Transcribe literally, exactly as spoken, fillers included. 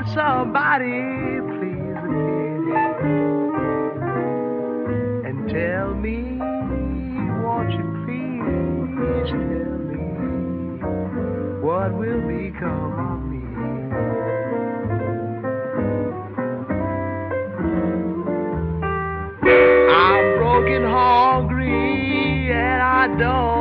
somebody please and tell me what you feel. Please tell me what will become of me. I'm broken, hungry, and I don't